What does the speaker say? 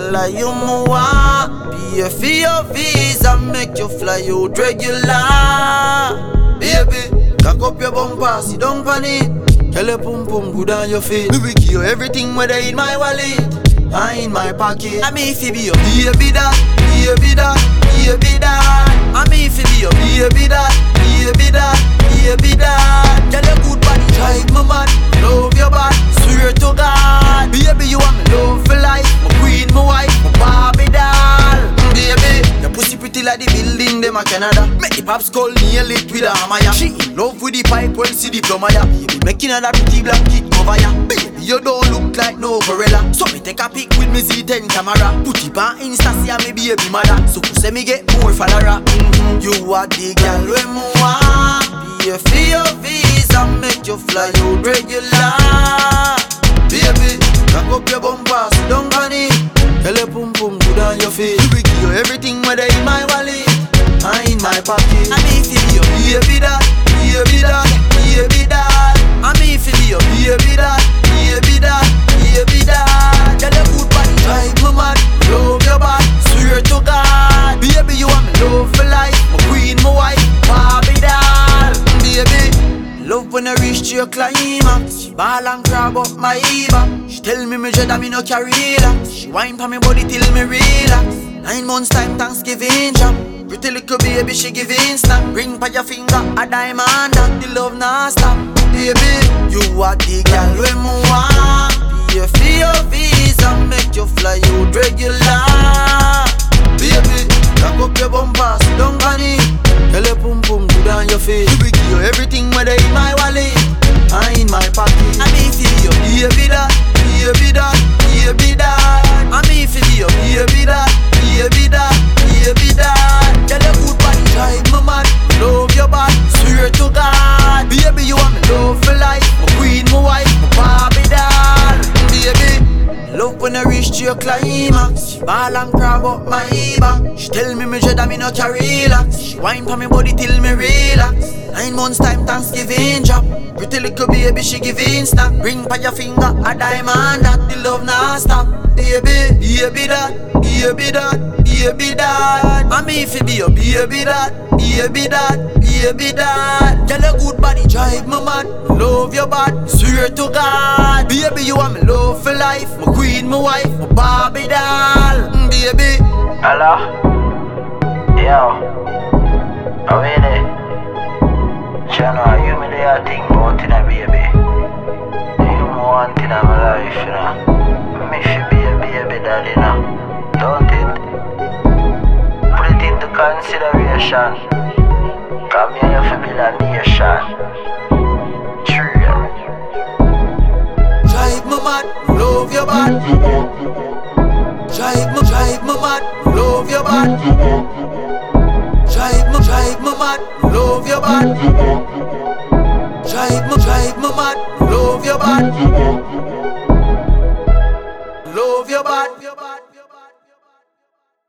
like you want. Pay for your visa, make you fly out regular. Baby, cock up your bumper, sit down pan it. Tell your pum pum good on your feet. We will give you everything whether in my wallet or in my pocket. I mean if you be your baby that, baby that, baby that. I mean if you be your baby that, baby that, baby that. Tell your good body drive my man, love your body, swear to God. Baby you want me love for life, my queen, my wife, my Barbie doll. Baby, your pussy pretty like the building them a Canada. Make the pops call nail it with a hammer ya. She in love with the pipe when see the plumber ya. Baby making her that pretty black kid cover ya. Baby you don't look like no gorilla. So me take a pic with me Z10 camera. Put it on Insta see me baby mother. So say me get more follower. You are the girl when me want. Pay for your visa, make you fly out regular. Baby, cock up your bumper, sit down on it. Tell your pum pum good on your feet. We will give you everything whether in my wallet or in my pocket. I mean if you be your baby that, baby that, baby that. I mean if you be your baby that, baby that, baby that. Tell your good body drive my man, love your body, swear to God. Baby you want me love for life, my queen, my wife, Barbie doll. Baby, love when I reach to your climax. She ball and grab up my Eva. She tell me dread that me no carry relax. She whine pa me body till me relax. 9 months time Thanksgiving jam. Pretty little baby she giving snap. Ring pa your finger a diamond that the love nah stop. Baby, you are the girl when me want. Pay for your visa, make you fly out regular. Baby, cock up your bumper, sit down on it. Tell your pum pum good on your face. We will give you everything whether in my wallet or in my pocket. I mean if you be your baby that, baby that, baby that. I mean if you be your baby that, baby that, baby that. Tell your good body drive my man, love your body, swear to God. Baby you want me love for life, my queen, my wife, my Barbie doll. Baby, love when I reach to your climax. She ball and grab up my Eva. She tell me dread that me no carry relax. She whine pa me body till me relax. 9 months time Thanksgiving drop. Pretty little baby she giving snap. Ring pa your finger a diamond that the love nah stop. Baby, baby that, baby that, baby that. I mean if you be your baby that, baby that, baby that. Tell your good body drive my man, love your body, swear to God. Baby you want me love for life, my queen, my wife, my Barbie doll. Baby. Hello? Yo, are we there? Channel, you me there think about it, baby. You want in my life, you know. Me should be a baby daddy now. Don't it? Put it into consideration. Come here, you feel be a nation. True. Drive my man, love your body. Drive my man, love your body. Drive my man, love your body. Drive my man, love your body.